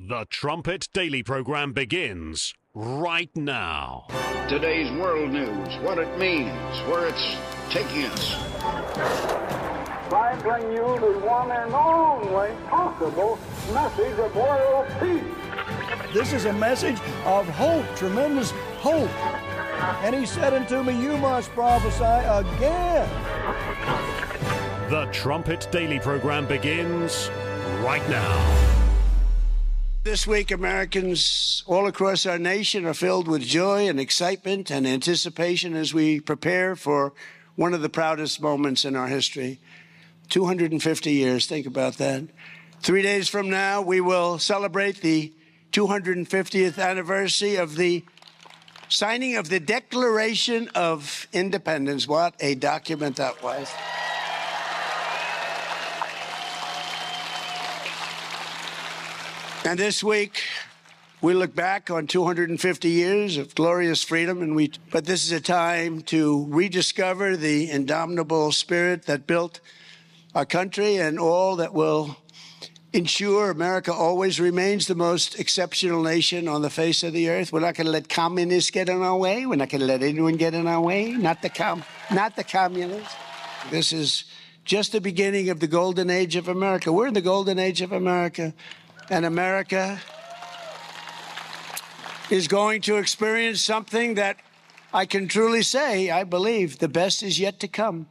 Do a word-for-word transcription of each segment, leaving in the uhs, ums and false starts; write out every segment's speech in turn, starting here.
The Trumpet Daily program begins right now. Today's world news, what it means, where it's taking us. I bring you the one and only possible message of world peace. This is a message of hope, tremendous hope. And he said unto me, you must prophesy again. The Trumpet Daily program begins right now. This week, Americans all across our nation are filled with joy and excitement and anticipation as we prepare for one of the proudest moments in our history. two hundred fifty years, think about that. Three days from now, we will celebrate the two hundred fiftieth anniversary of the signing of the Declaration of Independence. What a document that was. And this week, we look back on two hundred fifty years of glorious freedom, and we. But this is a time to rediscover the indomitable spirit that built our country and all that will ensure America always remains the most exceptional nation on the face of the earth. We're not going to let communists get in our way. We're not going to let anyone get in our way. Not the com, not the communists. This is just the beginning of the golden age of America. We're in the golden age of America. And America is going to experience something that I can truly say, I believe, the best is yet to come.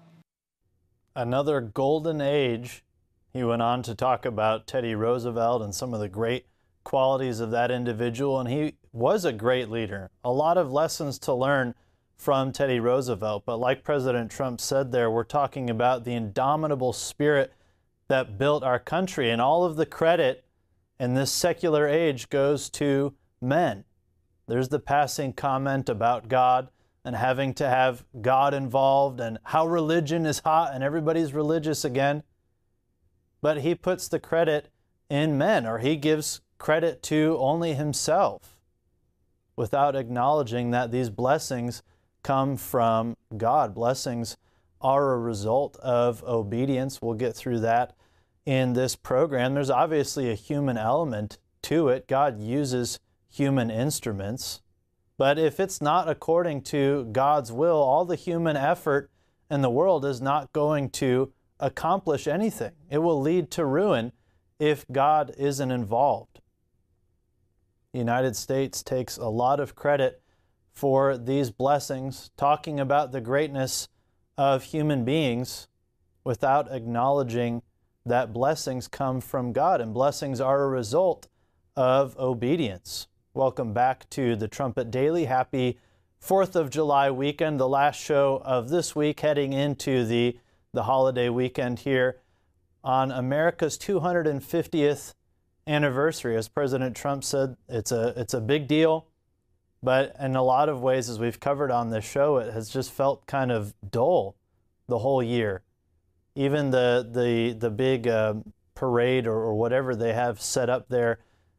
Another golden age. He went on to talk about Teddy Roosevelt and some of the great qualities of that individual, and he was a great leader. A lot of lessons to learn from Teddy Roosevelt, but like President Trump said there, we're talking about the indomitable spirit that built our country, and all of the credit in this secular age goes to men. There's the passing comment about God and having to have God involved and how religion is hot and everybody's religious again. But he puts the credit in men, or he gives credit to only himself without acknowledging that these blessings come from God. Blessings are a result of obedience. We'll get through that in this program. There's obviously a human element to it. God uses human instruments. But if it's not according to God's will, all the human effort in the world is not going to accomplish anything. It will lead to ruin if God isn't involved. The United States takes a lot of credit for these blessings, talking about the greatness of human beings without acknowledging that blessings come from God, and blessings are a result of obedience. Welcome back to the Trumpet Daily. Happy fourth of July weekend, the last show of this week, heading into the, the holiday weekend here on America's two hundred fiftieth anniversary. As President Trump said, it's a, it's a big deal, but in a lot of ways, as we've covered on this show, it has just felt kind of dull the whole year. Even the the the big uh, parade or, or whatever they have set up there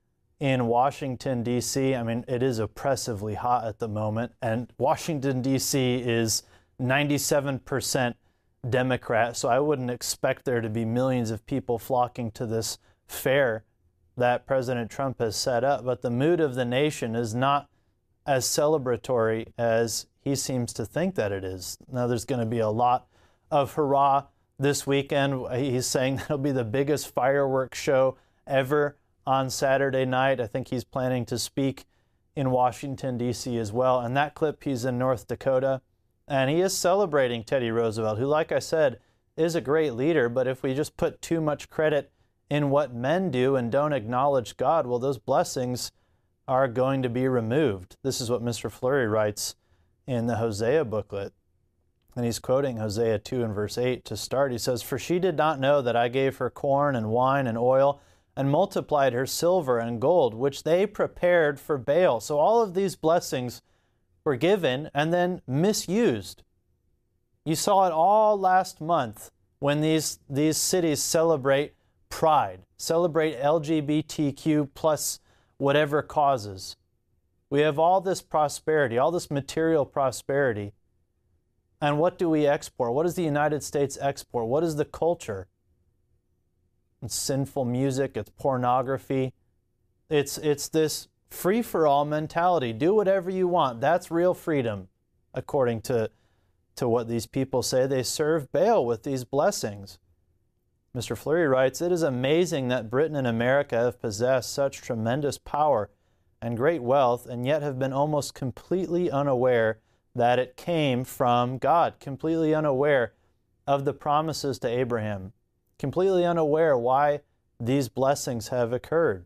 in Washington, D C, I mean, it is oppressively hot at the moment, and Washington, D C is ninety-seven percent Democrat, so I wouldn't expect there to be millions of people flocking to this fair that President Trump has set up. But the mood of the nation is not as celebratory as he seems to think that it is. Now, there's going to be a lot of hurrah this weekend. He's saying that'll be the biggest fireworks show ever on Saturday night. I think he's planning to speak in Washington, D C as well. And that clip, he's in North Dakota. And he is celebrating Teddy Roosevelt, who, like I said, is a great leader. But if we just put too much credit in what men do and don't acknowledge God, well, those blessings are going to be removed. This is what Mister Fleury writes in the Hosea booklet. And he's quoting Hosea two and verse eight to start. He says, "For she did not know that I gave her corn and wine and oil and multiplied her silver and gold, which they prepared for Baal." So all of these blessings were given and then misused. You saw it all last month when these, these cities celebrate pride, celebrate L G B T Q plus whatever causes. We have all this prosperity, all this material prosperity. And what do we export? What does the United States export? What is the culture? It's sinful music, it's pornography, It's, it's this free-for-all mentality. Do whatever you want. That's real freedom, according to, to what these people say. They serve Baal with these blessings. Mister Fleury writes, "It is amazing that Britain and America have possessed such tremendous power and great wealth, and yet have been almost completely unaware that it came from God, completely unaware of the promises to Abraham, completely unaware why these blessings have occurred."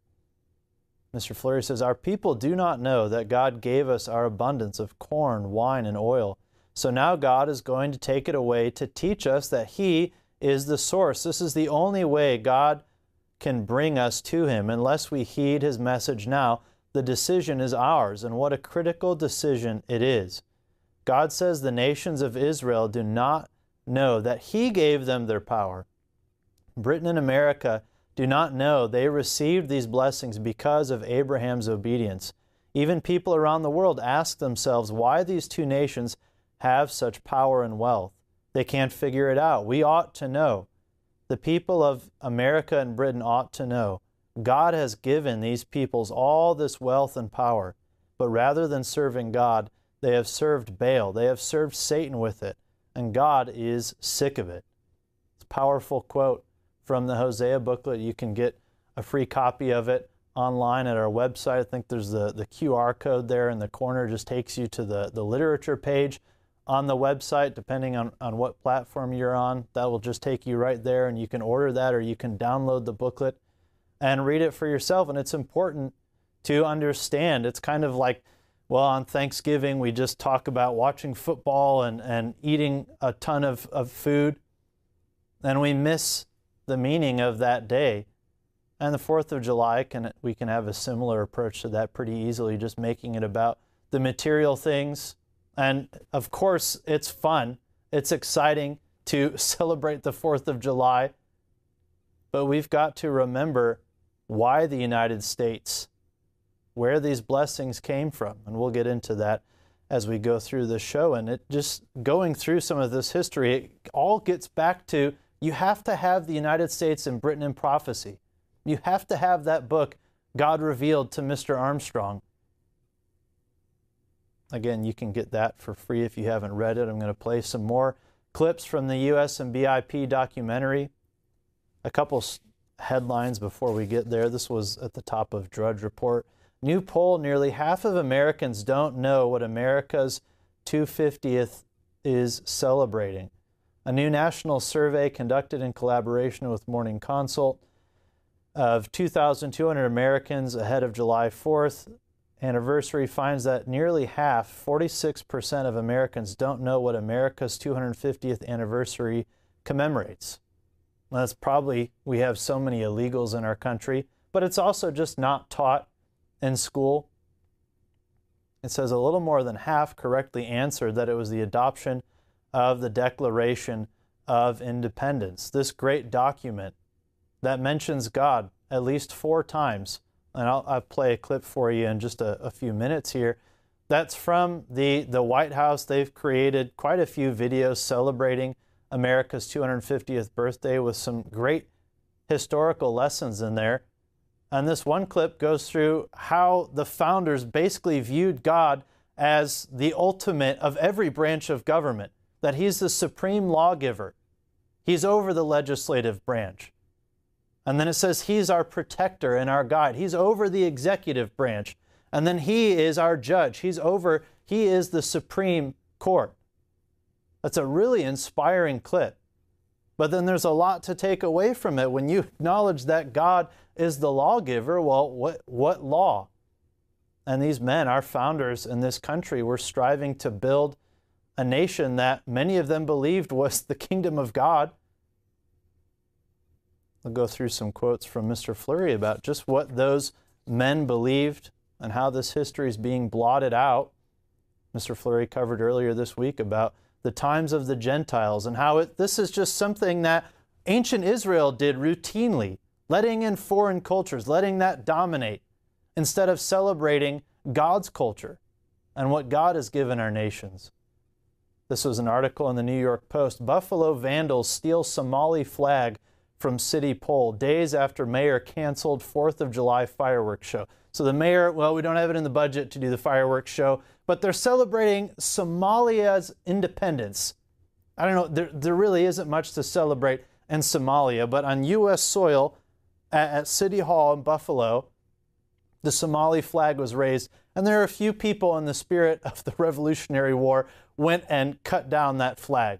Mister Fleury says, "Our people do not know that God gave us our abundance of corn, wine, and oil. So now God is going to take it away to teach us that He is the source. This is the only way God can bring us to Him. Unless we heed His message now, the decision is ours, and what a critical decision it is. God says the nations of Israel do not know that He gave them their power. Britain and America do not know they received these blessings because of Abraham's obedience. Even people around the world ask themselves why these two nations have such power and wealth. They can't figure it out. We ought to know. The people of America and Britain ought to know. God has given these peoples all this wealth and power, but rather than serving God, they have served Baal. They have served Satan with it, and God is sick of it." It's a powerful quote from the Hosea booklet. You can get a free copy of it online at our website. I think there's the, the Q R code there in the corner, just takes you to the, the literature page on the website, depending on, on what platform you're on. That will just take you right there, and you can order that, or you can download the booklet and read it for yourself. And it's important to understand. It's kind of like, well, on Thanksgiving, we just talk about watching football and, and eating a ton of, of food, and we miss the meaning of that day. And the fourth of July, can we can have a similar approach to that pretty easily, just making it about the material things. And of course, it's fun. It's exciting to celebrate the fourth of July. But we've got to remember why the United States, where these blessings came from. And we'll get into that as we go through the show. And it just going through some of this history, it all gets back to you have to have the United States and Britain in prophecy. You have to have that book God revealed to Mister Armstrong. Again, you can get that for free if you haven't read it. I'm going to play some more clips from the U S and B I P documentary. A couple headlines before we get there. This was at the top of Drudge Report. New poll, nearly half of Americans don't know what America's two hundred fiftieth is celebrating. A new national survey conducted in collaboration with Morning Consult of two thousand two hundred Americans ahead of July fourth anniversary finds that nearly half, forty-six percent of Americans don't know what America's two hundred fiftieth anniversary commemorates. Well, that's probably, we have so many illegals in our country, but it's also just not taught in school. It says a little more than half correctly answered that it was the adoption of the Declaration of Independence, this great document that mentions God at least four times. And I'll, I'll play a clip for you in just a, a few minutes here. That's from the, the White House. They've created quite a few videos celebrating America's two hundred fiftieth birthday with some great historical lessons in there. And this one clip goes through how the founders basically viewed God as the ultimate of every branch of government, that He's the supreme lawgiver. He's over the legislative branch. And then it says He's our protector and our guide. He's over the executive branch. And then He is our judge. He's over, He is the Supreme Court. That's a really inspiring clip. But then there's a lot to take away from it. When you acknowledge that God is the lawgiver, well, what, what law? And these men, our founders in this country, were striving to build a nation that many of them believed was the kingdom of God. I'll go through some quotes from Mister Fleury about just what those men believed and how this history is being blotted out. Mister Fleury covered earlier this week about the times of the Gentiles and how it, this is just something that ancient Israel did routinely, letting in foreign cultures, letting that dominate, instead of celebrating God's culture and what God has given our nations. This was an article in the New York Post. Buffalo vandals steal Somali flag from City Pole, days after mayor canceled fourth of July fireworks show. So the mayor, well, we don't have it in the budget to do the fireworks show, but they're celebrating Somalia's independence. I don't know, there, there really isn't much to celebrate in Somalia, but on U S soil at, at City Hall in Buffalo, the Somali flag was raised, and there are a few people in the spirit of the Revolutionary War went and cut down that flag.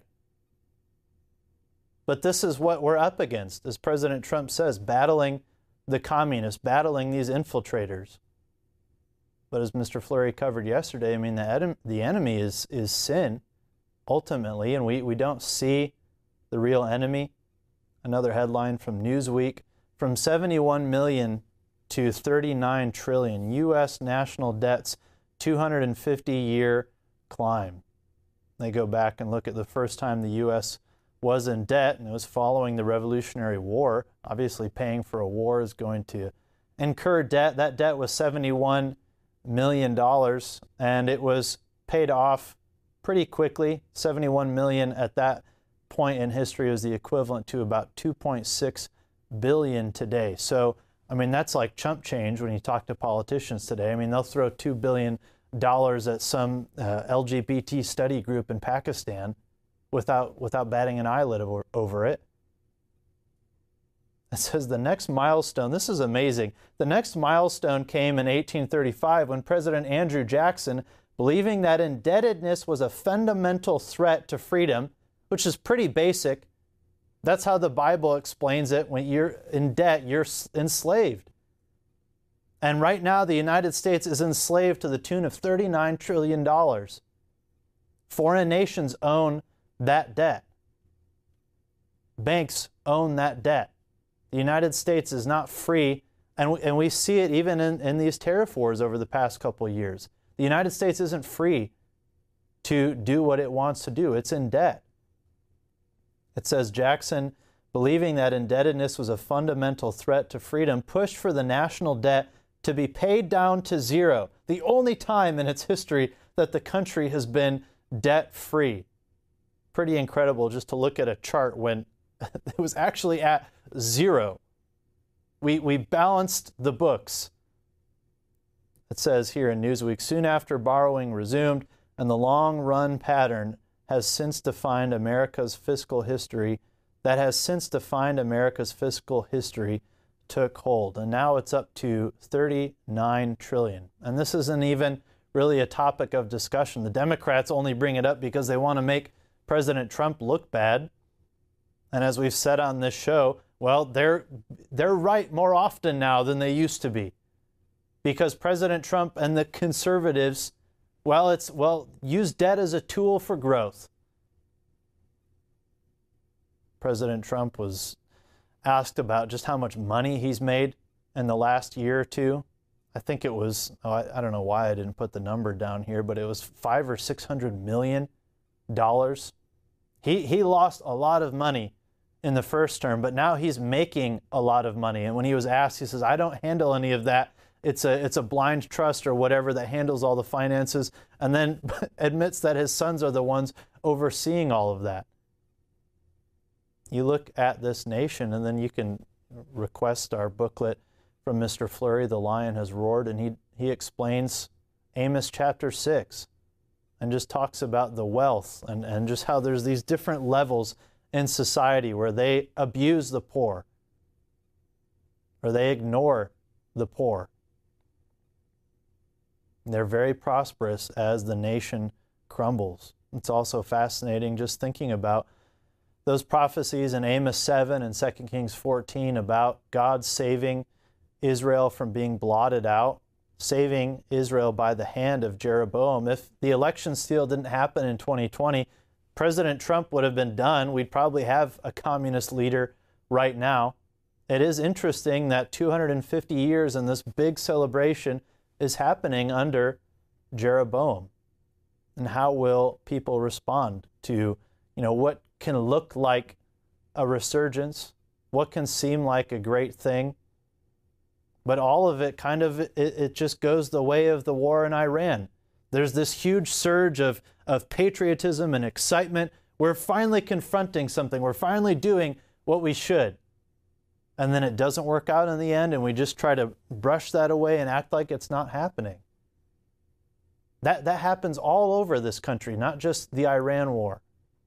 But this is what we're up against, as President Trump says, battling the communists, battling these infiltrators. But as Mister Fleury covered yesterday, I mean, the, the enemy is, is sin, ultimately, and we, we don't see the real enemy. Another headline from Newsweek, from seventy-one million to thirty-nine trillion, U S national debt's two hundred fifty year climb. They go back and look at the first time the U S was in debt, and it was following the Revolutionary War. Obviously, paying for a war is going to incur debt. That debt was seventy-one million dollars, and it was paid off pretty quickly. seventy-one million dollars at that point in history was the equivalent to about two point six billion dollars today. So, I mean, that's like chump change when you talk to politicians today. I mean, they'll throw two billion dollars at some uh, L G B T study group in Pakistan without, without batting an eyelid over, over it. It says the next milestone, this is amazing, the next milestone came in eighteen thirty-five when President Andrew Jackson, believing that indebtedness was a fundamental threat to freedom, which is pretty basic. That's how the Bible explains it. When you're in debt, you're enslaved. And right now, the United States is enslaved to the tune of thirty-nine trillion dollars. Foreign nations own that debt. Banks own that debt. The United States is not free, and we, and we see it even in, in these tariff wars over the past couple of years. The United States isn't free to do what it wants to do. It's in debt. It says Jackson, believing that indebtedness was a fundamental threat to freedom, pushed for the national debt to be paid down to zero, the only time in its history that the country has been debt-free. Pretty incredible just to look at a chart when it was actually at zero. We, we balanced the books. It says here in Newsweek, soon after borrowing resumed, and the long-run pattern has since defined America's fiscal history, that has since defined America's fiscal history took hold. And now it's up to thirty-nine trillion dollars. And this isn't even really a topic of discussion. The Democrats only bring it up because they want to make President Trump look bad. And as we've said on this show, well, they're, they're right more often now than they used to be. Because President Trump and the conservatives, well, it's, well, use debt as a tool for growth. President Trump was asked about just how much money he's made in the last year or two. I think it was, oh, I, I don't know why I didn't put the number down here, but it was five or six hundred million dollars. He, he lost a lot of money in the first term, but now he's making a lot of money. And when he was asked, he says, I don't handle any of that. It's a, it's a blind trust or whatever that handles all the finances, and then admits that his sons are the ones overseeing all of that. You look at this nation, and then you can request our booklet from Mister Fleury, The Lion Has Roared, and he, he explains Amos chapter six and just talks about the wealth and, and just how there's these different levels in society where they abuse the poor or they ignore the poor. They're very prosperous as the nation crumbles. It's also fascinating just thinking about those prophecies in Amos seven and Second Kings fourteen about God saving Israel from being blotted out, saving Israel by the hand of Jeroboam. If the election steal didn't happen in twenty twenty, President Trump would have been done. We'd probably have a communist leader right now. It is interesting that two hundred fifty years in this big celebration is happening under Jeroboam. And how will people respond to, you know, what can look like a resurgence, what can seem like a great thing, but all of it kind of, it, it just goes the way of the war in Iran. There's this huge surge of, of patriotism and excitement. We're finally confronting something. We're finally doing what we should. and then it doesn't work out in the end, and we just try to brush that away and act like it's not happening. That, that happens all over this country, not just the Iran war.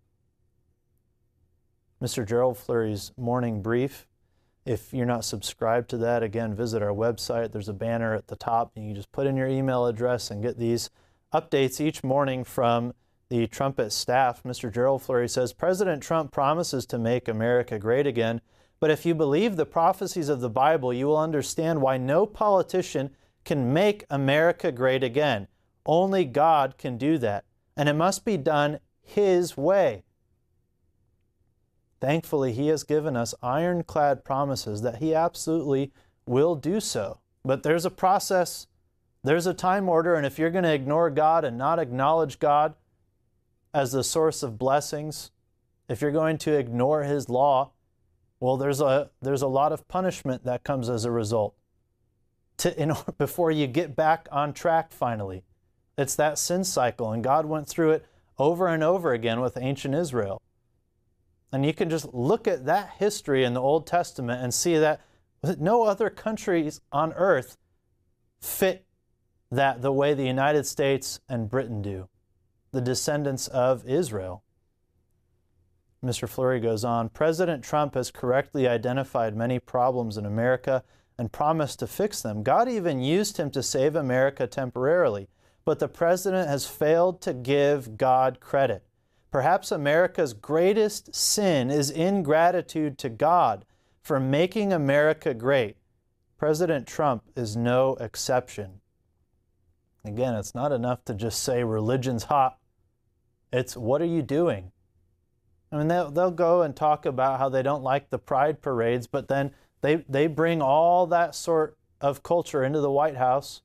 Mister Gerald Flurry's morning brief, if you're not subscribed to that, again, visit our website. There's a banner at the top. You can just put in your email address and get these updates each morning from the Trumpet staff. Mister Gerald Flurry says, President Trump promises to make America great again, but if you believe the prophecies of the Bible, you will understand why no politician can make America great again. Only God can do that, and it must be done His way. Thankfully, He has given us ironclad promises that He absolutely will do so. But there's a process, there's a time order, and if you're going to ignore God and not acknowledge God as the source of blessings, if you're going to ignore His law, well, there's a there's a lot of punishment that comes as a result to, in, before you get back on track finally. It's that sin cycle, and God went through it over and over again with ancient Israel. And you can just look at that history in the Old Testament and see that no other countries on earth fit that the way the United States and Britain do, the descendants of Israel. Mister Flurry goes on, President Trump has correctly identified many problems in America and promised to fix them. God even used him to save America temporarily, but the president has failed to give God credit. Perhaps America's greatest sin is ingratitude to God for making America great. President Trump is no exception. Again, it's not enough to just say religion's hot. It's what are you doing? I mean, they'll, they'll go and talk about how they don't like the pride parades, but then they, they bring all that sort of culture into the White House.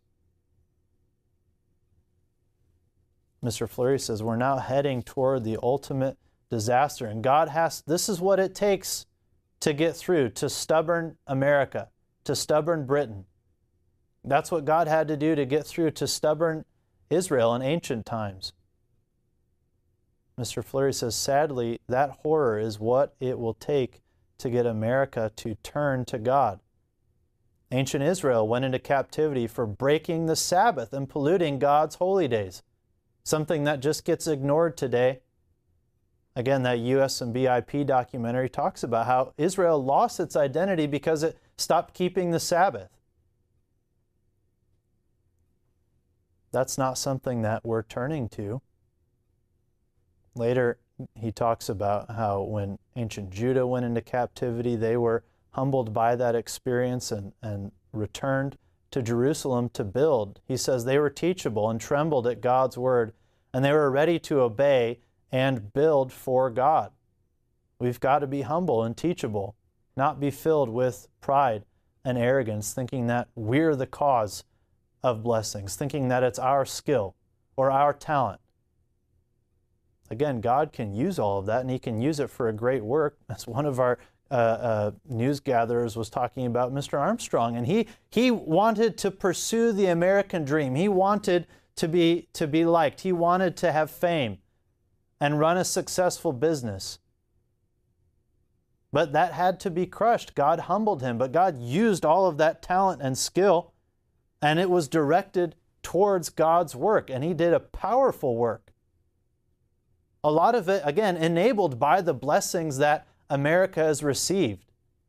Mister Flurry says, we're now heading toward the ultimate disaster. And God has, this is what it takes to get through to stubborn America, to stubborn Britain. That's what God had to do to get through to stubborn Israel in ancient times. Mister Flurry says, sadly, that horror is what it will take to get America to turn to God. Ancient Israel went into captivity for breaking the Sabbath and polluting God's holy days. Something that just gets ignored today. Again, that U S M B I P documentary talks about how Israel lost its identity because it stopped keeping the Sabbath. That's not something that we're turning to. Later, he talks about how when ancient Judah went into captivity, they were humbled by that experience and, and returned to Jerusalem to build. He says they were teachable and trembled at God's word, and they were ready to obey and build for God. We've got to be humble and teachable, not be filled with pride and arrogance, thinking that we're the cause of blessings, thinking that it's our skill or our talent. Again, God can use all of that, and He can use it for a great work. As one of our uh, uh, news gatherers was talking about Mister Armstrong, and he he wanted to pursue the American dream. He wanted to be to be liked. He wanted to have fame and run a successful business. But that had to be crushed. God humbled him, but God used all of that talent and skill, and it was directed towards God's work, and He did a powerful work. A lot of it, again, enabled by the blessings that America has received.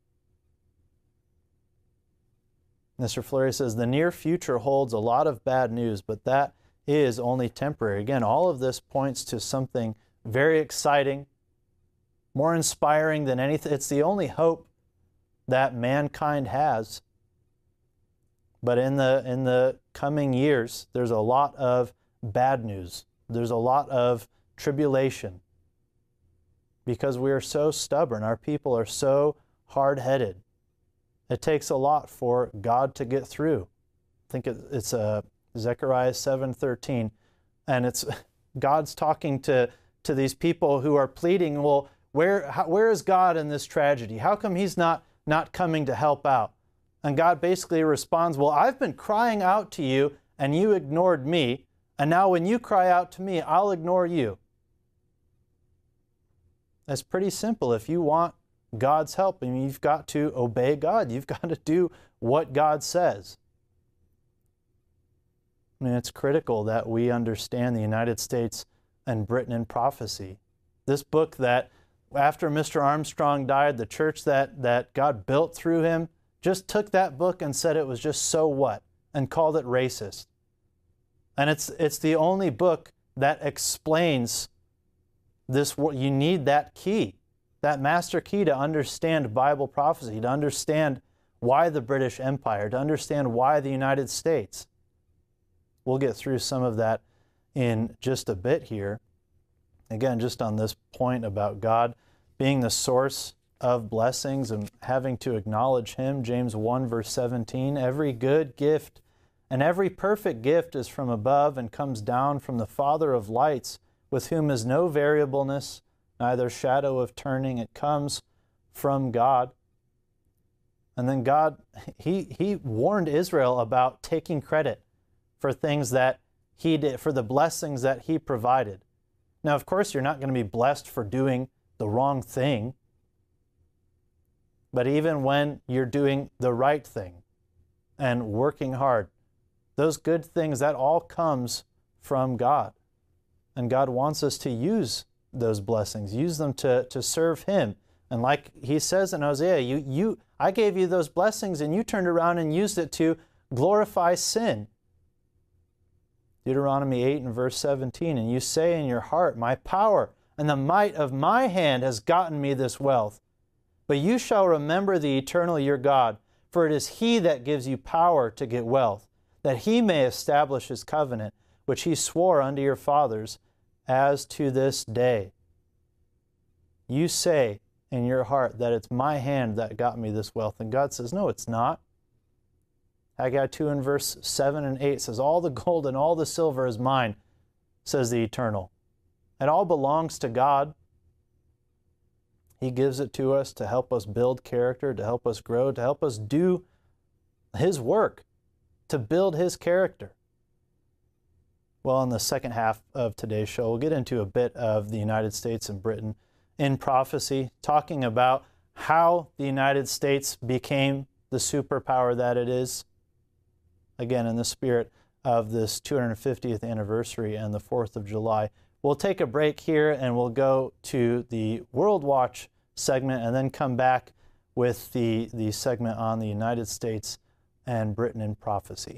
Mister Flurry says, the near future holds a lot of bad news, but that is only temporary. Again, all of this points to something very exciting, more inspiring than anything. It's the only hope that mankind has. But in the, in the coming years, there's a lot of bad news. There's a lot of tribulation, because we are so stubborn. Our people are so hard-headed. It takes a lot for God to get through. I think it, it's uh, Zechariah seven thirteen, and it's God's talking to, to these people who are pleading, well, where how, where is God in this tragedy? How come He's not, not coming to help out? And God basically responds, well, I've been crying out to you, and you ignored me, and now when you cry out to me, I'll ignore you. It's pretty simple. If you want God's help. I mean, you've got to obey God. You've got to do what God says. I mean, it's critical that we understand the United States and Britain in prophecy. This book that, after Mister Armstrong died, the church that, that God built through him just took that book and said it was just so what, and called it racist. And it's it's the only book that explains this. You need that key, that master key to understand Bible prophecy, to understand why the British Empire, to understand why the United States. We'll get through some of that in just a bit here. Again, just on this point about God being the source of blessings and having to acknowledge Him, James one verse seventeen, every good gift and every perfect gift is from above and comes down from the Father of lights, with whom is no variableness, neither shadow of turning. It comes from God. And then God, He, he warned Israel about taking credit for things that He did, for the blessings that He provided. Now, of course, you're not going to be blessed for doing the wrong thing. But even when you're doing the right thing and working hard, those good things, that all comes from God. And God wants us to use those blessings, use them to, to serve Him. And like He says in Hosea, you, you, I gave you those blessings and you turned around and used it to glorify sin. Deuteronomy eight and verse seventeen, and you say in your heart, my power and the might of my hand has gotten me this wealth. But you shall remember the eternal your God, for it is He that gives you power to get wealth, that He may establish His covenant, which He swore unto your fathers, as to this day. You say in your heart that it's my hand that got me this wealth. And God says, no, it's not. Haggai two and verse seven and eight says, all the gold and all the silver is mine, says the Eternal. It all belongs to God. He gives it to us to help us build character, to help us grow, to help us do His work, to build His character. Well, in the second half of today's show, we'll get into a bit of the United States and Britain in prophecy, talking about how the United States became the superpower that it is. Again, in the spirit of this two hundred fiftieth anniversary and the fourth of July. We'll take a break here and we'll go to the World Watch segment and then come back with the, the segment on the United States and Britain in prophecy.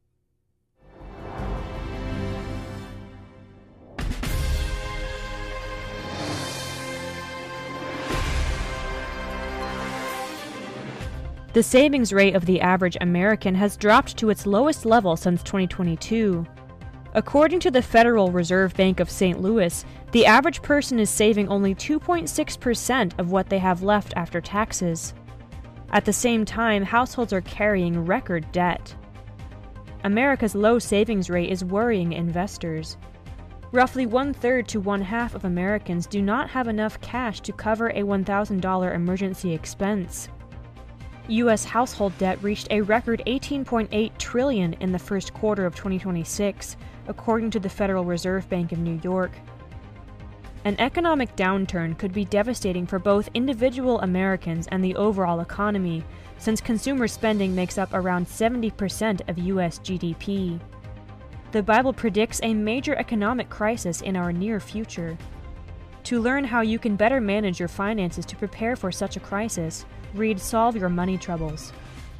The savings rate of the average American has dropped to its lowest level since twenty twenty-two. According to the Federal Reserve Bank of Saint Louis, the average person is saving only two point six percent of what they have left after taxes. At the same time, households are carrying record debt. America's low savings rate is worrying investors. Roughly one-third to one-half of Americans do not have enough cash to cover a one thousand dollars emergency expense. U S household debt reached a record eighteen point eight trillion dollars in the first quarter of twenty twenty-six, according to the Federal Reserve Bank of New York. An economic downturn could be devastating for both individual Americans and the overall economy, since consumer spending makes up around seventy percent of U S G D P. The Bible predicts a major economic crisis in our near future. To learn how you can better manage your finances to prepare for such a crisis, read Solve Your Money Troubles.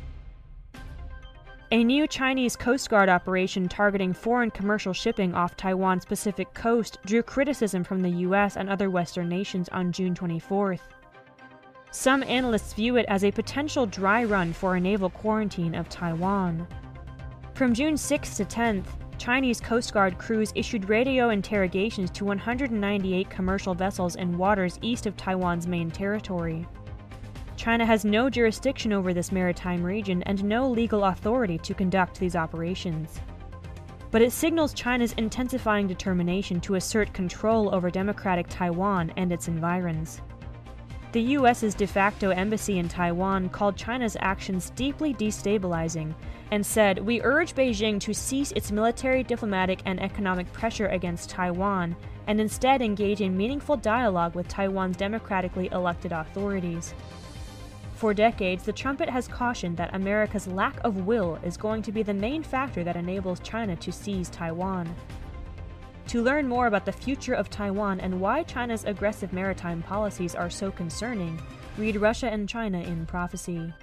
A new Chinese Coast Guard operation targeting foreign commercial shipping off Taiwan's Pacific coast drew criticism from the U S and other Western nations on June twenty-fourth. Some analysts view it as a potential dry run for a naval quarantine of Taiwan. From June sixth to tenth, Chinese Coast Guard crews issued radio interrogations to one hundred ninety-eight commercial vessels in waters east of Taiwan's main territory. China has no jurisdiction over this maritime region and no legal authority to conduct these operations. But it signals China's intensifying determination to assert control over democratic Taiwan and its environs. The U S's de facto embassy in Taiwan called China's actions deeply destabilizing and said, "We urge Beijing to cease its military, diplomatic, and economic pressure against Taiwan and instead engage in meaningful dialogue with Taiwan's democratically elected authorities." For decades, the trumpet has cautioned that America's lack of will is going to be the main factor that enables China to seize Taiwan. To learn more about the future of Taiwan and why China's aggressive maritime policies are so concerning, read Russia and China in Prophecy.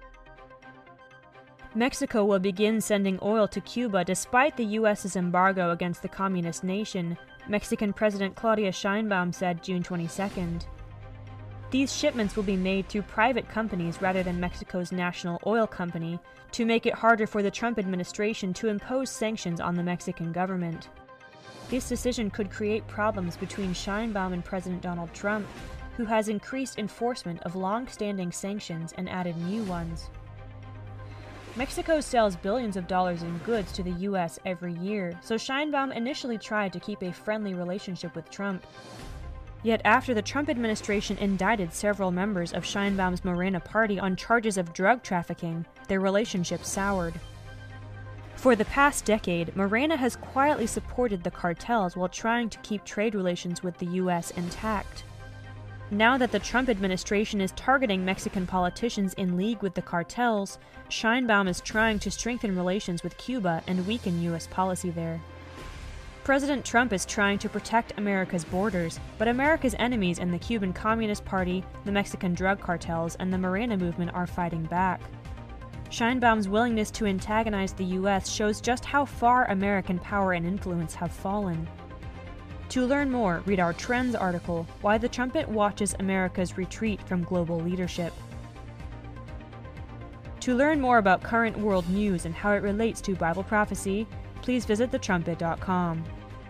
Mexico will begin sending oil to Cuba despite the U S's embargo against the communist nation, Mexican President Claudia Sheinbaum said June twenty-second. These shipments will be made through private companies rather than Mexico's national oil company to make it harder for the Trump administration to impose sanctions on the Mexican government. This decision could create problems between Sheinbaum and President Donald Trump, who has increased enforcement of long-standing sanctions and added new ones. Mexico sells billions of dollars in goods to the U S every year, so Sheinbaum initially tried to keep a friendly relationship with Trump. Yet after the Trump administration indicted several members of Sheinbaum's Morena party on charges of drug trafficking, their relationship soured. For the past decade, Morena has quietly supported the cartels while trying to keep trade relations with the U S intact. Now that the Trump administration is targeting Mexican politicians in league with the cartels, Sheinbaum is trying to strengthen relations with Cuba and weaken U S policy there. President Trump is trying to protect America's borders, but America's enemies in the Cuban Communist Party, the Mexican drug cartels, and the Morena movement are fighting back. Sheinbaum's willingness to antagonize the U S shows just how far American power and influence have fallen. To learn more, read our Trends article, Why the Trumpet Watches America's Retreat from Global Leadership. To learn more about current world news and how it relates to Bible prophecy, please visit the trumpet dot com.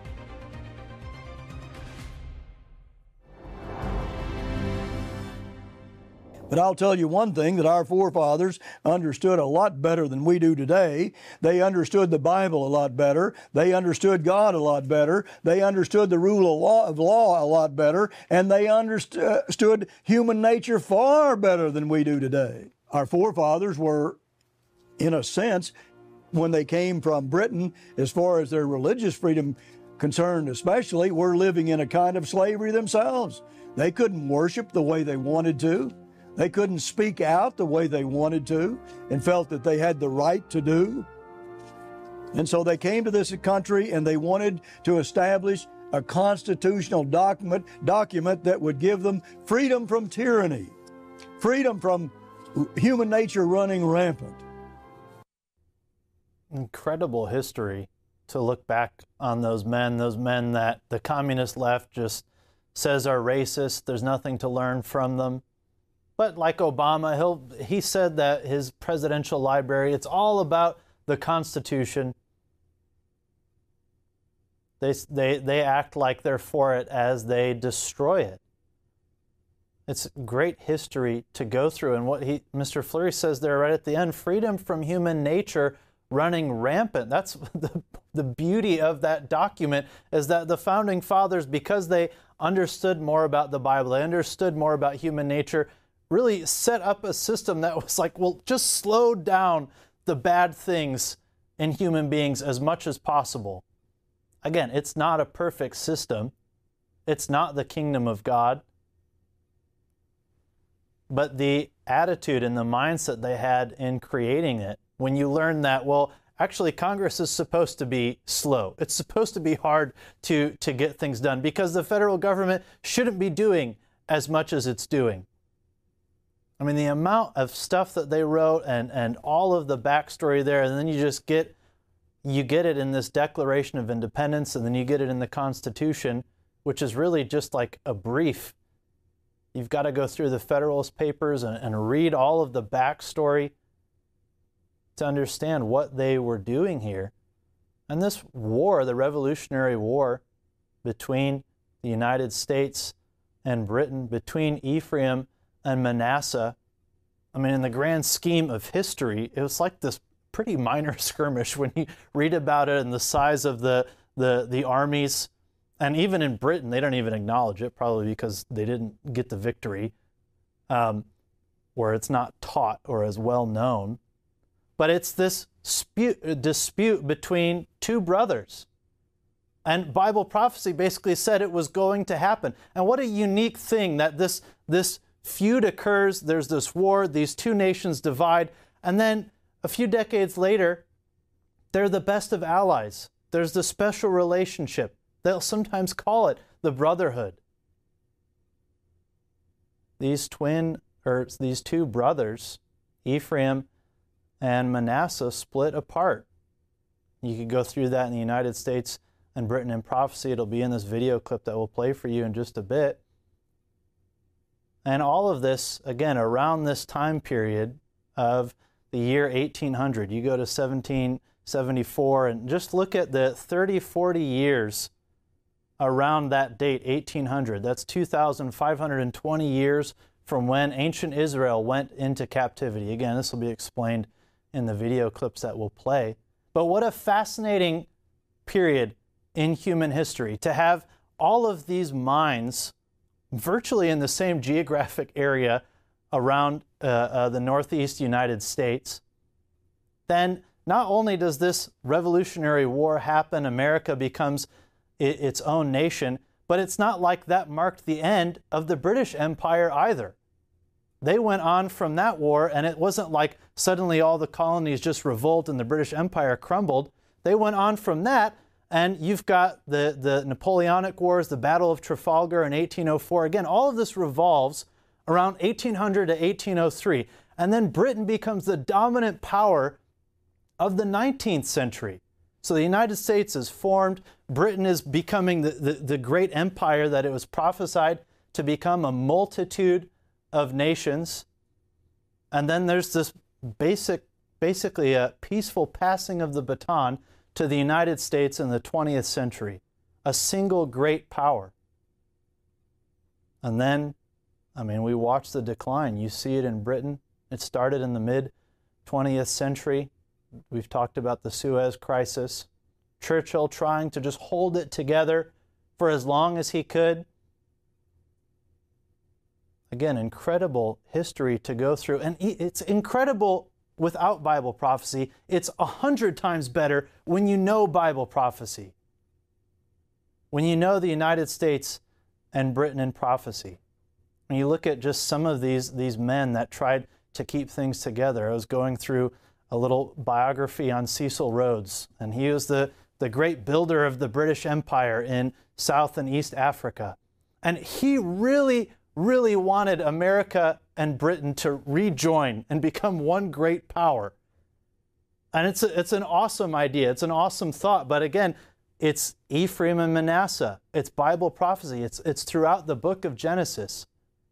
But I'll tell you one thing that our forefathers understood a lot better than we do today. They understood the Bible a lot better. They understood God a lot better. They understood the rule of law, of law a lot better. And they understood human nature far better than we do today. Our forefathers were, in a sense, when they came from Britain, as far as their religious freedom concerned especially, were living in a kind of slavery themselves. They couldn't worship the way they wanted to. They couldn't speak out the way they wanted to and felt that they had the right to do. And so they came to this country and they wanted to establish a constitutional document, document that would give them freedom from tyranny, freedom from human nature running rampant. Incredible history to look back on those men, those men that the communist left just says are racist. There's nothing to learn from them. But like Obama, he'll, he said that his presidential library, it's all about the Constitution. They, they, they act like they're for it as they destroy it. It's great history to go through. And what he, Mister Fleury says there right at the end, freedom from human nature running rampant. That's the, the beauty of that document, is that the Founding Fathers, because they understood more about the Bible, they understood more about human nature, really set up a system that was like, well, just slow down the bad things in human beings as much as possible. Again, it's not a perfect system. It's not the kingdom of God. But the attitude and the mindset they had in creating it, when you learn that, well, actually Congress is supposed to be slow. It's supposed to be hard to, to get things done because the federal government shouldn't be doing as much as it's doing. I mean, the amount of stuff that they wrote and, and all of the backstory there, and then you just get, you get it in this Declaration of Independence, and then you get it in the Constitution, which is really just like a brief. You've got to go through the Federalist Papers and, and read all of the backstory to understand what they were doing here. And this war, the Revolutionary War between the United States and Britain, between Ephraim and Manasseh, I mean, in the grand scheme of history, it was like this pretty minor skirmish when you read about it and the size of the, the, the armies. And even in Britain, they don't even acknowledge it, probably because they didn't get the victory. um, where it's not taught or as well known. But it's this dispute, dispute between two brothers. And Bible prophecy basically said it was going to happen. And what a unique thing that this, this feud occurs. There's this war, these two nations divide, and then a few decades later, they're the best of allies. There's the special relationship. They'll sometimes call it the brotherhood. These twin, or these two brothers, Ephraim and Manasseh, split apart. You could go through that in the United States and Britain in prophecy. It'll be in this video clip that we'll play for you in just a bit. And all of this, again, around this time period of the year eighteen hundred. You go to seventeen seventy-four and just look at the thirty, forty years around that date, eighteen hundred. That's two thousand five hundred twenty years from when ancient Israel went into captivity. Again, this will be explained in the video clips that we'll play. But what a fascinating period in human history to have all of these minds virtually in the same geographic area around uh, uh, the Northeast United States. Then not only does this Revolutionary War happen, America becomes I- its own nation, but it's not like that marked the end of the British Empire either. They went on from that war, and it wasn't like suddenly all the colonies just revolt and the British Empire crumbled. They went on from that, and you've got the, the Napoleonic Wars, the Battle of Trafalgar in eighteen oh four. Again, all of this revolves around eighteen hundred to eighteen oh three. And then Britain becomes the dominant power of the nineteenth century. So the United States is formed. Britain is becoming the, the, the great empire that it was prophesied to become, a multitude of nations. And then there's this basic, basically a peaceful passing of the baton to the United States in the twentieth century, a single great power. And then, I mean, we watch the decline. You see it in Britain. It started in the mid-twentieth century. We've talked about the Suez Crisis. Churchill trying to just hold it together for as long as he could. Again, incredible history to go through. And it's incredible without Bible prophecy. It's a hundred times better when you know Bible prophecy. When you know the United States and Britain in prophecy. When you look at just some of these, these men that tried to keep things together. I was going through a little biography on Cecil Rhodes, and he was the, the great builder of the British Empire in South and East Africa. And he really, really wanted America and Britain to rejoin and become one great power. And it's, a, it's an awesome idea. It's an awesome thought. But again, it's Ephraim and Manasseh. It's Bible prophecy. It's, it's throughout the book of Genesis.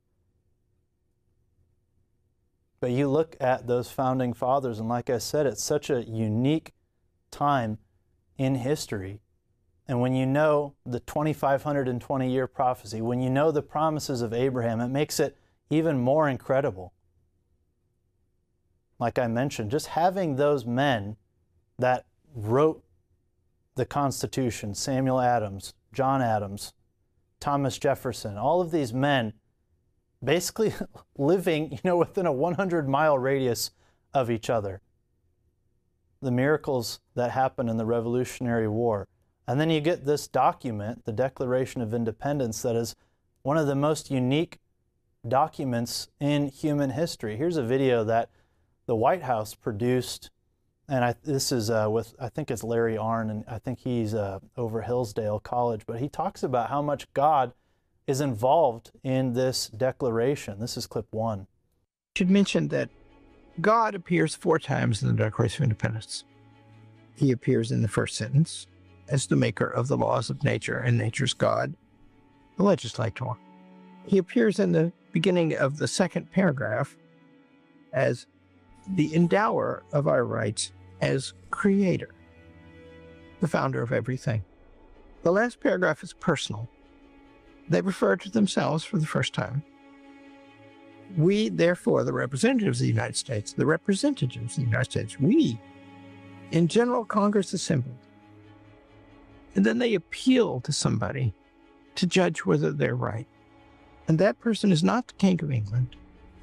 But you look at those founding fathers, and like I said, it's such a unique time in history. And when you know the two thousand five hundred twenty year prophecy, when you know the promises of Abraham, it makes it even more incredible. Like I mentioned, just having those men that wrote the Constitution, Samuel Adams, John Adams, Thomas Jefferson, all of these men basically living, you know, within a one hundred mile radius of each other. The miracles that happened in the Revolutionary War. And then you get this document, the Declaration of Independence, that is one of the most unique documents in human history. Here's a video that the White House produced, and I, this is uh, with, I think it's Larry Arnn, and I think he's uh, over Hillsdale College, but he talks about how much God is involved in this declaration. This is clip one. I should mention that God appears four times in the Declaration of Independence. He appears in the first sentence as the maker of the laws of nature and nature's God, the legislator. He appears in the beginning of the second paragraph as the endower of our rights as creator, the founder of everything. The last paragraph is personal. They refer to themselves for the first time. We, therefore, the representatives of the United States, the representatives of the United States, we, in General Congress assembled. And then they appeal to somebody to judge whether they're right. And that person is not the King of England.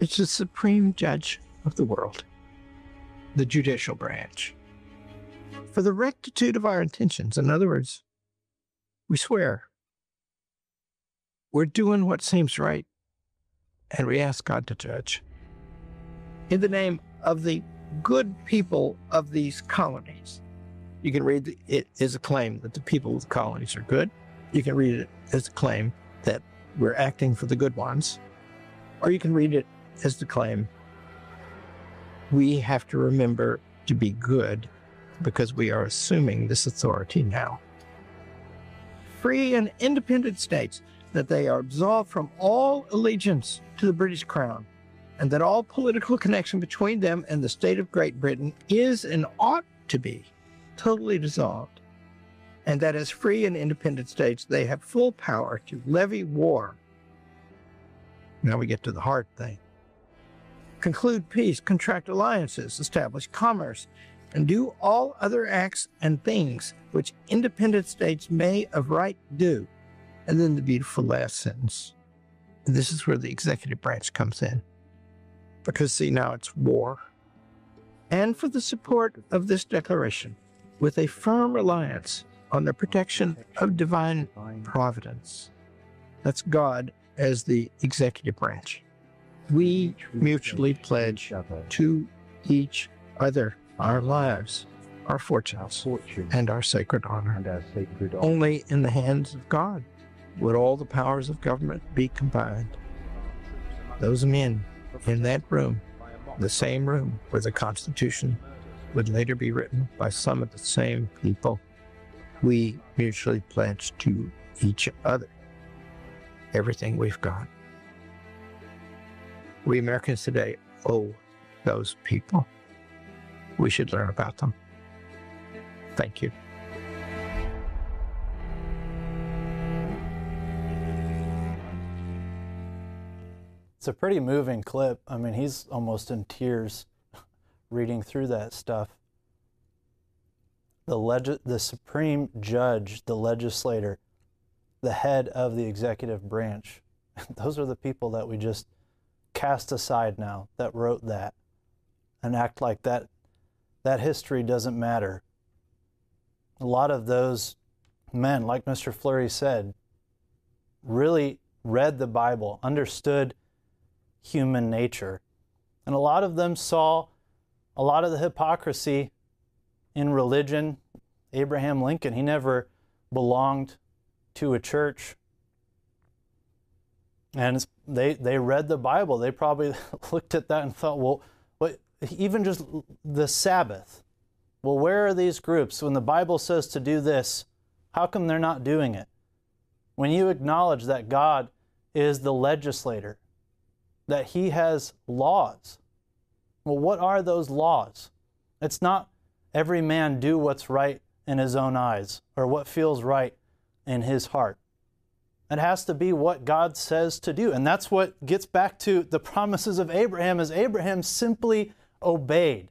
It's the supreme judge of the world, the judicial branch. For the rectitude of our intentions, in other words, we swear we're doing what seems right, and we ask God to judge. In the name of the good people of these colonies, you can read it as a claim that the people of the colonies are good. You can read it as a claim that we're acting for the good ones. Or you can read it as the claim we have to remember to be good because we are assuming this authority now. Free and independent states, that they are absolved from all allegiance to the British Crown, and that all political connection between them and the state of Great Britain is and ought to be totally dissolved, and that as free and independent states, they have full power to levy war. Now we get to the hard thing. Conclude peace, contract alliances, establish commerce, and do all other acts and things which independent states may of right do. And then the beautiful last sentence. And this is where the executive branch comes in. Because, see, now it's war. And for the support of this declaration, with a firm reliance on the protection of divine providence. That's God as the executive branch. We mutually pledge to each other our lives, our fortunes, and our sacred honor. Only in the hands of God would all the powers of government be combined. Those men in that room, the same room where the Constitution would later be written by some of the same people, we mutually pledge to each other everything we've got. We Americans today owe those people. We should learn about them. Thank you. It's a pretty moving clip. I mean, he's almost in tears reading through that stuff. The leg- the supreme judge, the legislator, the head of the executive branch. Those are the people that we just cast aside now, that wrote that, and act like that that history doesn't matter. A lot of those men, like Mister Fleury said, really read the Bible, understood human nature. And a lot of them saw a lot of the hypocrisy in religion. Abraham Lincoln, he never belonged to a church. And they they read the Bible. They probably looked at that and thought, well, what, even just the Sabbath. Well, where are these groups? When the Bible says to do this, how come they're not doing it? When you acknowledge that God is the legislator, that He has laws. Well, what are those laws? It's not every man do what's right in his own eyes or what feels right in his heart. It has to be what God says to do. And that's what gets back to the promises of Abraham, as Abraham simply obeyed.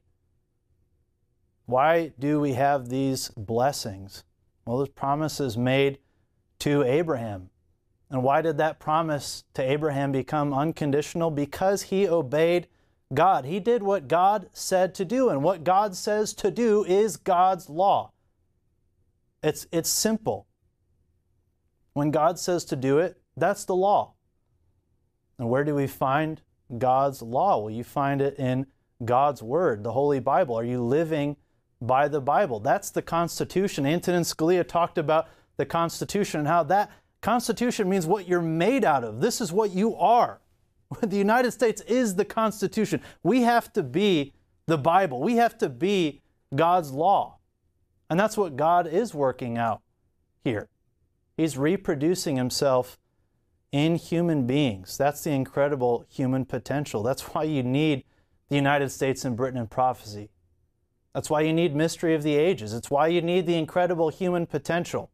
Why do we have these blessings? Well, there's promises made to Abraham. And why did that promise to Abraham become unconditional? Because he obeyed God. He did what God said to do, and what God says to do is God's law. It's, it's simple. When God says to do it, that's the law. And where do we find God's law? Well, you find it in God's Word, the Holy Bible. Are you living by the Bible? That's the Constitution. Antonin Scalia talked about the Constitution and how that Constitution means what you're made out of. This is what you are. The United States is the Constitution. We have to be the Bible. We have to be God's law. And that's what God is working out here. He's reproducing Himself in human beings. That's the incredible human potential. That's why you need the United States and Britain in prophecy. That's why you need Mystery of the Ages. It's why you need the incredible human potential.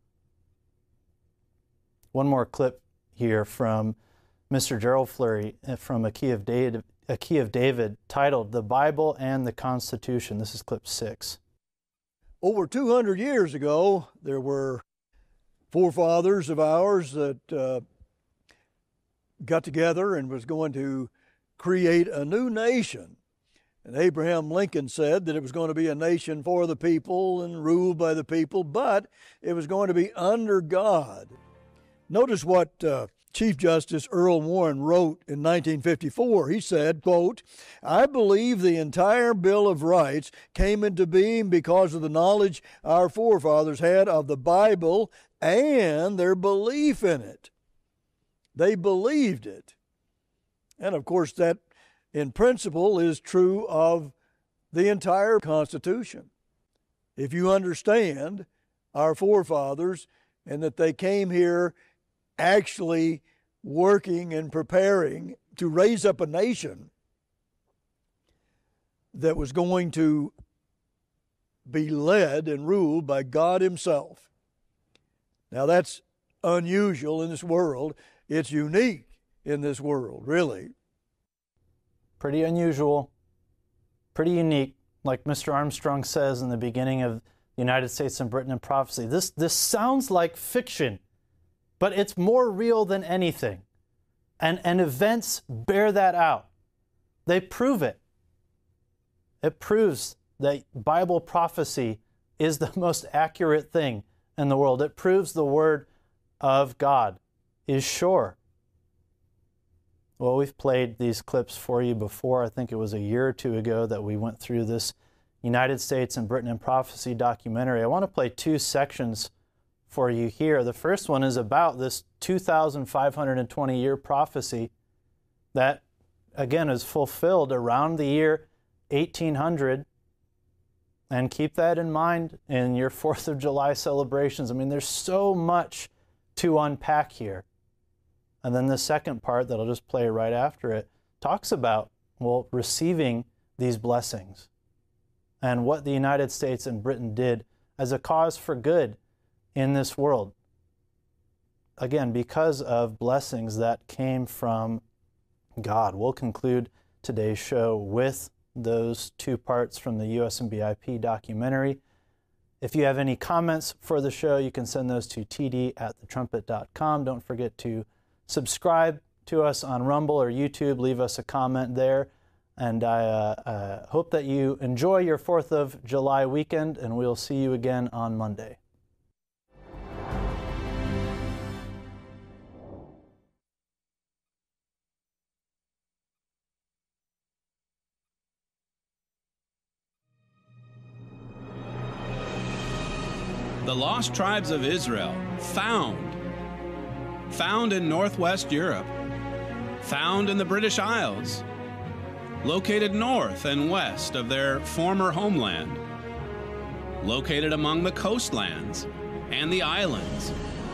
One more clip here from Mister Gerald Fleury from A Key of David, A Key of David, titled "The Bible and the Constitution." This is clip six. Over two hundred years ago, there were forefathers of ours that uh, got together and was going to create a new nation. And Abraham Lincoln said that it was going to be a nation for the people and ruled by the people, but it was going to be under God. Notice what uh, Chief Justice Earl Warren wrote in nineteen fifty-four. He said, quote, "I believe the entire Bill of Rights came into being because of the knowledge our forefathers had of the Bible and their belief in it." They believed it. And of course, that in principle is true of the entire Constitution. If you understand our forefathers and that they came here actually working and preparing to raise up a nation that was going to be led and ruled by God Himself. Now that's unusual in this world. It's unique in this world, really. Pretty unusual, pretty unique, like Mister Armstrong says in the beginning of the United States and Britain in Prophecy. This, this sounds like fiction, but it's more real than anything. And, and events bear that out. They prove it. It proves that Bible prophecy is the most accurate thing in the world. It proves the Word of God is sure. Well, we've played these clips for you before. I think it was a year or two ago that we went through this United States and Britain in Prophecy documentary. I want to play two sections for you here. The first one is about this two thousand five hundred twenty year prophecy that, again, is fulfilled around the year eighteen hundred. And keep that in mind in your fourth of July celebrations. I mean, there's so much to unpack here. And then the second part that I'll just play right after it talks about, well, receiving these blessings and what the United States and Britain did as a cause for good in this world. Again, because of blessings that came from God. We'll conclude today's show with those two parts from the U S M B I P documentary. If you have any comments for the show, you can send those to t d at the trumpet dot com. Don't forget to subscribe to us on Rumble or YouTube. Leave us a comment there. And I uh, uh, hope that you enjoy your fourth of July weekend, and we'll see you again on Monday. The Lost Tribes of Israel, found. Found in Northwest Europe. Found in the British Isles. Located north and west of their former homeland. Located among the coastlands and the islands.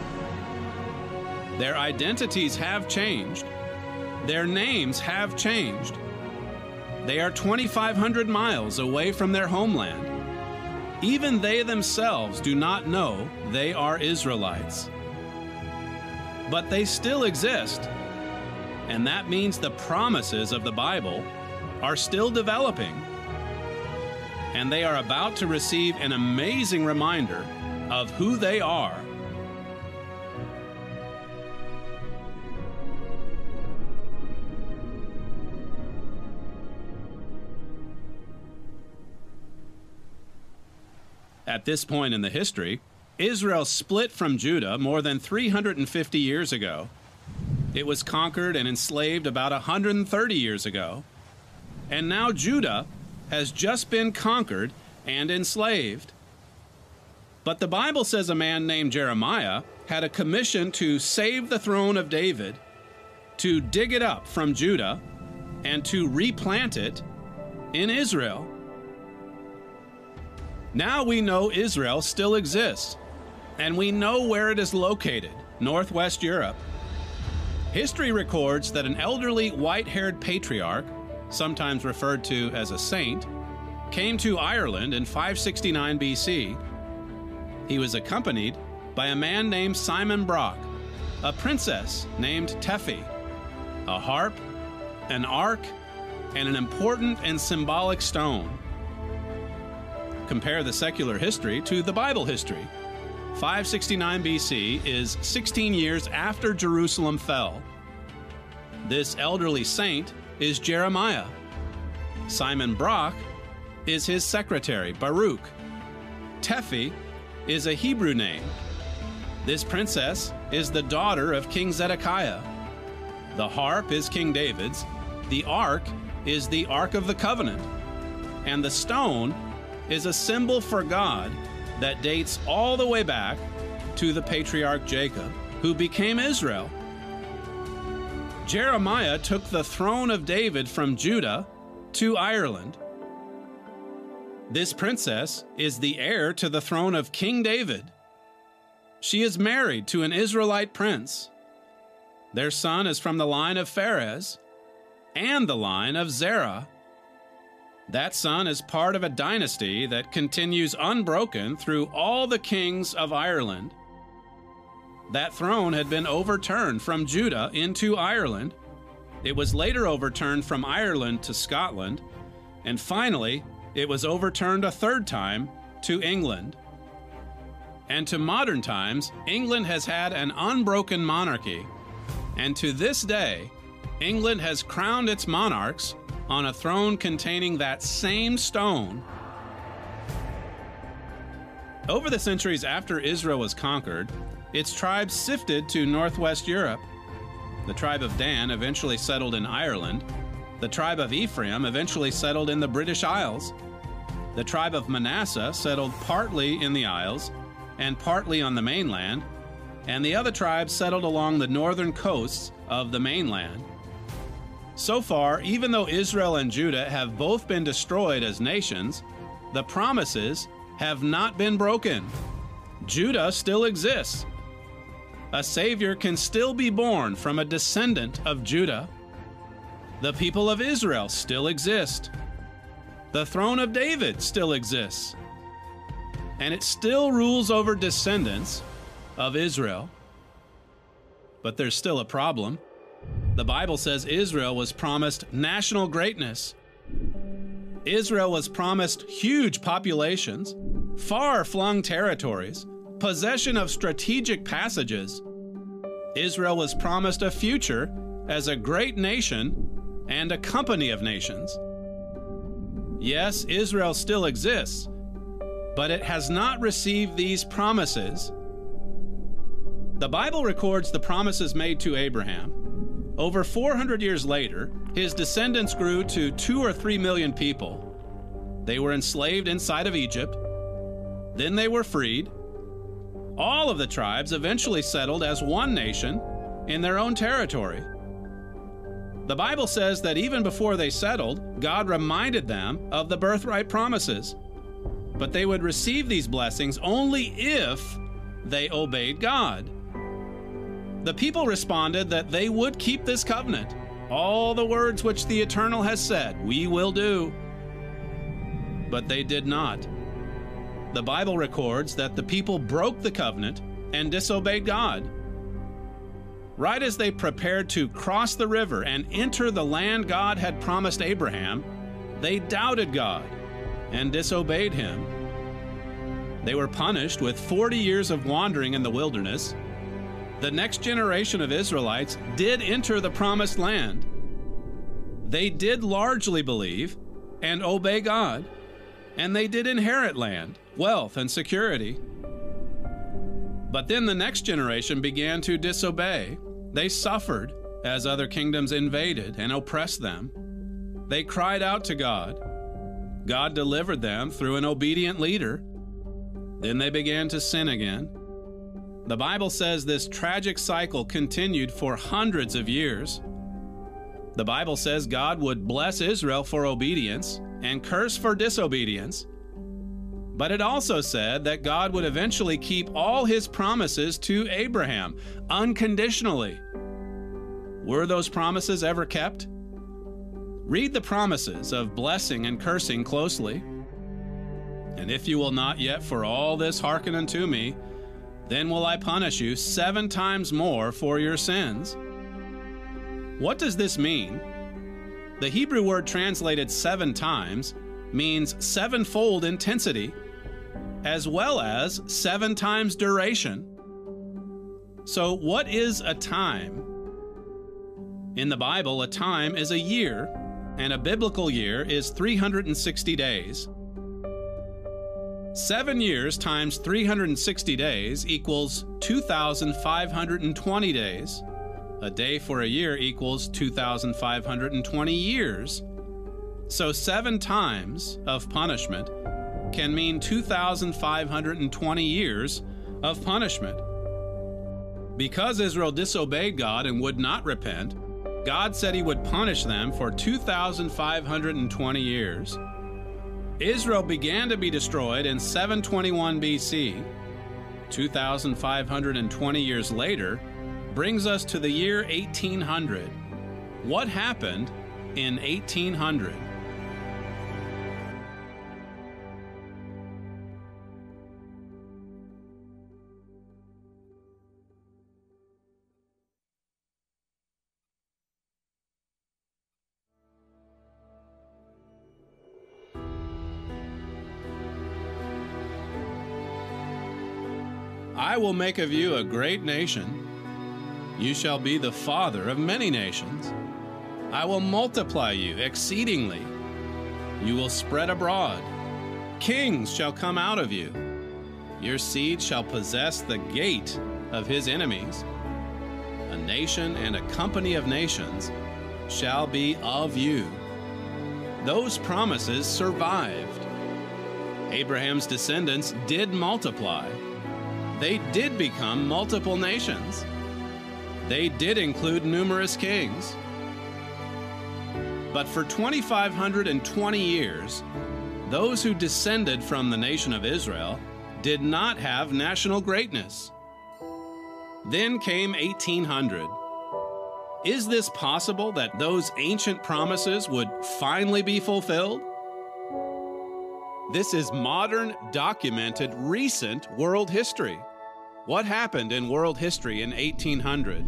Their identities have changed. Their names have changed. They are twenty-five hundred miles away from their homeland. Even they themselves do not know they are Israelites. But they still exist, and that means the promises of the Bible are still developing. And they are about to receive an amazing reminder of who they are. At this point in the history, Israel split from Judah more than three hundred fifty years ago. It was conquered and enslaved about one hundred thirty years ago. And now Judah has just been conquered and enslaved. But the Bible says a man named Jeremiah had a commission to save the throne of David, to dig it up from Judah, and to replant it in Israel. Now we know Israel still exists, and we know where it is located, Northwest Europe. History records that an elderly white-haired patriarch, sometimes referred to as a saint, came to Ireland in five sixty-nine B C. He was accompanied by a man named Simon Brock, a princess named Tephi, a harp, an ark, and an important and symbolic stone. Compare the secular history to the Bible history. five sixty-nine B C is sixteen years after Jerusalem fell. This elderly saint is Jeremiah. Simon Brock is his secretary, Baruch. Tephi is a Hebrew name. This princess is the daughter of King Zedekiah. The harp is King David's. The ark is the Ark of the Covenant. And the stone is a symbol for God that dates all the way back to the patriarch Jacob, who became Israel. Jeremiah took the throne of David from Judah to Ireland. This princess is the heir to the throne of King David. She is married to an Israelite prince. Their son is from the line of Pharez and the line of Zerah. That son is part of a dynasty that continues unbroken through all the kings of Ireland. That throne had been overturned from Judah into Ireland. It was later overturned from Ireland to Scotland, and finally, it was overturned a third time to England. And to modern times, England has had an unbroken monarchy, and to this day, England has crowned its monarchs on a throne containing that same stone. Over the centuries after Israel was conquered, its tribes sifted to northwest Europe. The tribe of Dan eventually settled in Ireland. The tribe of Ephraim eventually settled in the British Isles. The tribe of Manasseh settled partly in the Isles and partly on the mainland, and the other tribes settled along the northern coasts of the mainland. So far, even though Israel and Judah have both been destroyed as nations, the promises have not been broken. Judah still exists. A Savior can still be born from a descendant of Judah. The people of Israel still exist. The throne of David still exists. And it still rules over descendants of Israel. But there's still a problem. The Bible says Israel was promised national greatness. Israel was promised huge populations, far-flung territories, possession of strategic passages. Israel was promised a future as a great nation and a company of nations. Yes, Israel still exists, but it has not received these promises. The Bible records the promises made to Abraham. Over four hundred years later, his descendants grew to two or three million people. They were enslaved inside of Egypt. Then they were freed. All of the tribes eventually settled as one nation in their own territory. The Bible says that even before they settled, God reminded them of the birthright promises. But they would receive these blessings only if they obeyed God. The people responded that they would keep this covenant. All the words which the Eternal has said, we will do. But they did not. The Bible records that the people broke the covenant and disobeyed God. Right as they prepared to cross the river and enter the land God had promised Abraham, they doubted God and disobeyed him. They were punished with forty years of wandering in the wilderness. The next generation of Israelites did enter the promised land. They did largely believe and obey God, and they did inherit land, wealth, and security. But then the next generation began to disobey. They suffered as other kingdoms invaded and oppressed them. They cried out to God. God delivered them through an obedient leader. Then they began to sin again. The Bible says this tragic cycle continued for hundreds of years. The Bible says God would bless Israel for obedience and curse for disobedience. But it also said that God would eventually keep all his promises to Abraham unconditionally. Were those promises ever kept? Read the promises of blessing and cursing closely. And if you will not yet for all this hearken unto me, then will I punish you seven times more for your sins. What does this mean? The Hebrew word translated seven times means sevenfold intensity, as well as seven times duration. So what is a time? In the Bible, a time is a year, and a biblical year is three hundred sixty days. Seven years times three hundred sixty days equals two thousand five hundred twenty days. A day for a year equals two thousand five hundred twenty years. So seven times of punishment can mean two thousand five hundred twenty years of punishment. Because Israel disobeyed God and would not repent, God said he would punish them for two thousand five hundred twenty years. Israel began to be destroyed in seven twenty-one B C. two thousand five hundred twenty years later brings us to the year eighteen hundred. What happened in eighteen hundred? I will make of you a great nation. You shall be the father of many nations. I will multiply you exceedingly. You will spread abroad. Kings shall come out of you. Your seed shall possess the gate of his enemies. A nation and a company of nations shall be of you. Those promises survived. Abraham's descendants did multiply. They did become multiple nations. They did include numerous kings. But for two thousand five hundred twenty years, those who descended from the nation of Israel did not have national greatness. Then came eighteen hundred. Is this possible that those ancient promises would finally be fulfilled? This is modern, documented, recent world history. What happened in world history in eighteen hundred?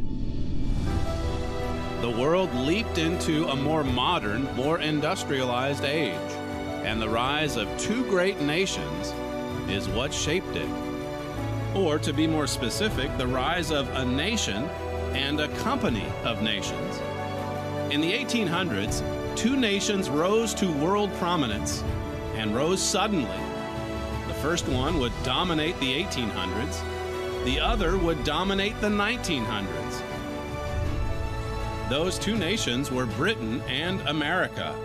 The world leaped into a more modern, more industrialized age, and the rise of two great nations is what shaped it. Or, to be more specific, the rise of a nation and a company of nations. In the eighteen hundreds, two nations rose to world prominence and rose suddenly. The first one would dominate the eighteen hundreds. The other would dominate the nineteen hundreds. Those two nations were Britain and America.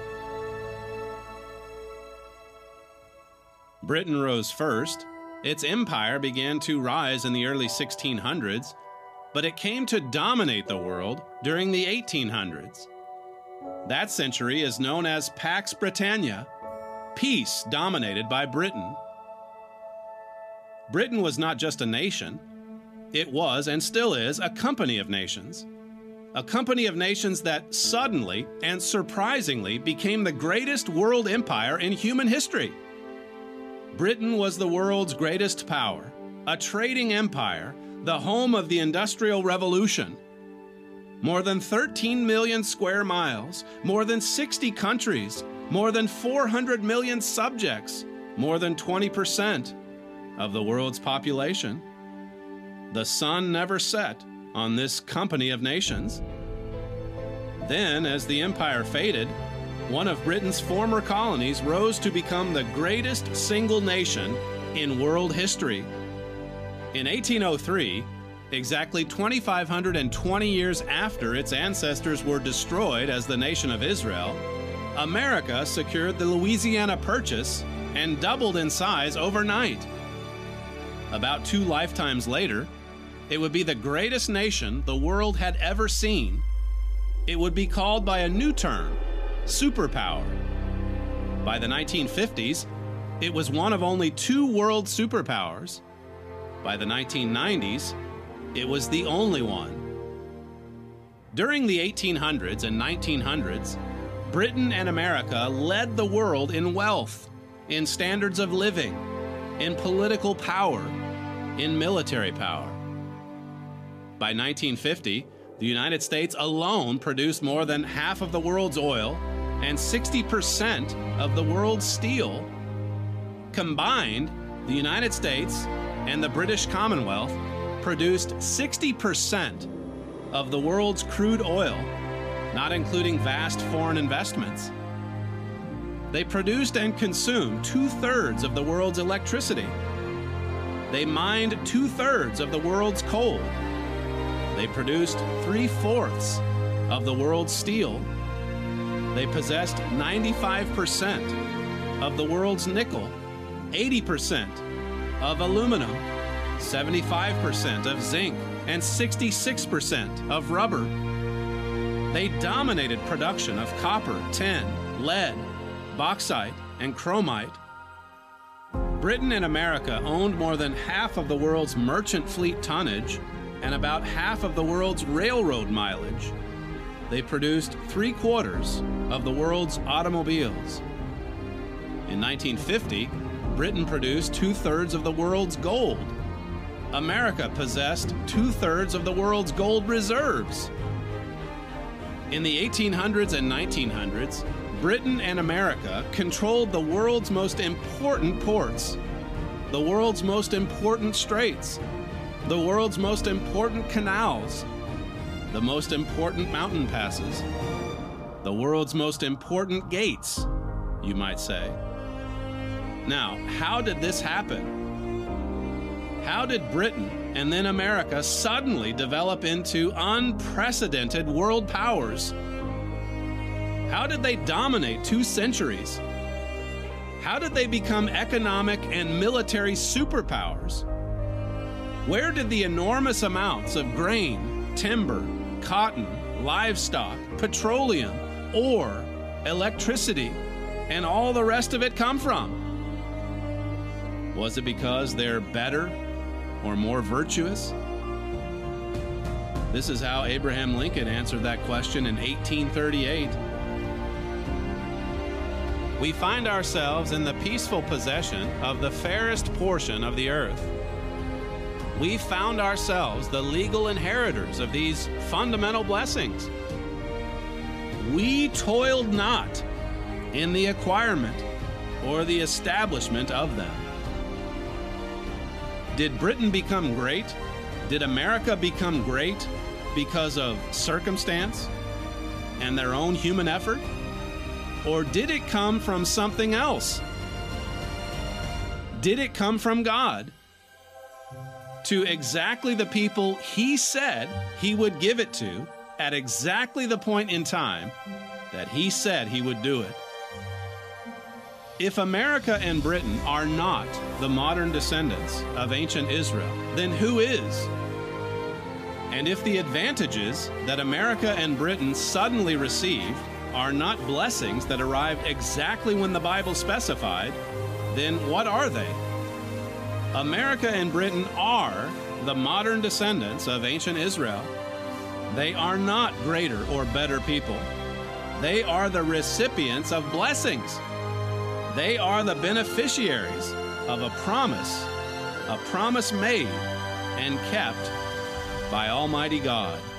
Britain rose first. Its empire began to rise in the early sixteen hundreds, but it came to dominate the world during the eighteen hundreds. That century is known as Pax Britannia, peace dominated by Britain. Britain was not just a nation. It was, and still is, a company of nations. A company of nations that suddenly and surprisingly became the greatest world empire in human history. Britain was the world's greatest power, a trading empire, the home of the Industrial Revolution. More than thirteen million square miles, more than sixty countries, more than four hundred million subjects, more than twenty percent of the world's population. The sun never set on this company of nations. Then, as the empire faded, one of Britain's former colonies rose to become the greatest single nation in world history. In eighteen oh three, exactly two thousand five hundred twenty years after its ancestors were destroyed as the nation of Israel, America secured the Louisiana Purchase and doubled in size overnight. About two lifetimes later, it would be the greatest nation the world had ever seen. It would be called by a new term, superpower. By the nineteen fifties, it was one of only two world superpowers. By the nineteen nineties, it was the only one. During the eighteen hundreds and nineteen hundreds, Britain and America led the world in wealth, in standards of living, in political power, in military power. By nineteen fifty, the United States alone produced more than half of the world's oil and sixty percent of the world's steel. Combined, the United States and the British Commonwealth produced sixty percent of the world's crude oil, not including vast foreign investments. They produced and consumed two-thirds of the world's electricity. They mined two-thirds of the world's coal. They produced three-fourths of the world's steel. They possessed ninety-five percent of the world's nickel, eighty percent of aluminum, seventy-five percent of zinc, and sixty-six percent of rubber. They dominated production of copper, tin, lead, bauxite, and chromite. Britain and America owned more than half of the world's merchant fleet tonnage and about half of the world's railroad mileage. They produced three quarters of the world's automobiles. In nineteen fifty, Britain produced two-thirds of the world's gold. America possessed two-thirds of the world's gold reserves. In the eighteen hundreds and nineteen hundreds, Britain and America controlled the world's most important ports, the world's most important straits, the world's most important canals, the most important mountain passes, the world's most important gates, you might say. Now, how did this happen? How did Britain and then America suddenly develop into unprecedented world powers? How did they dominate two centuries? How did they become economic and military superpowers? Where did the enormous amounts of grain, timber, cotton, livestock, petroleum, ore, electricity, and all the rest of it come from? Was it because they're better or more virtuous? This is how Abraham Lincoln answered that question in eighteen thirty-eight. We find ourselves in the peaceful possession of the fairest portion of the earth. We found ourselves the legal inheritors of these fundamental blessings. We toiled not in the acquirement or the establishment of them. Did Britain become great? Did America become great because of circumstance and their own human effort? Or did it come from something else? Did it come from God to exactly the people He said He would give it to at exactly the point in time that He said He would do it? If America and Britain are not the modern descendants of ancient Israel, then who is? And if the advantages that America and Britain suddenly received are not blessings that arrived exactly when the Bible specified, then what are they? America and Britain are the modern descendants of ancient Israel. They are not greater or better people. They are the recipients of blessings. They are the beneficiaries of a promise, a promise made and kept by Almighty God.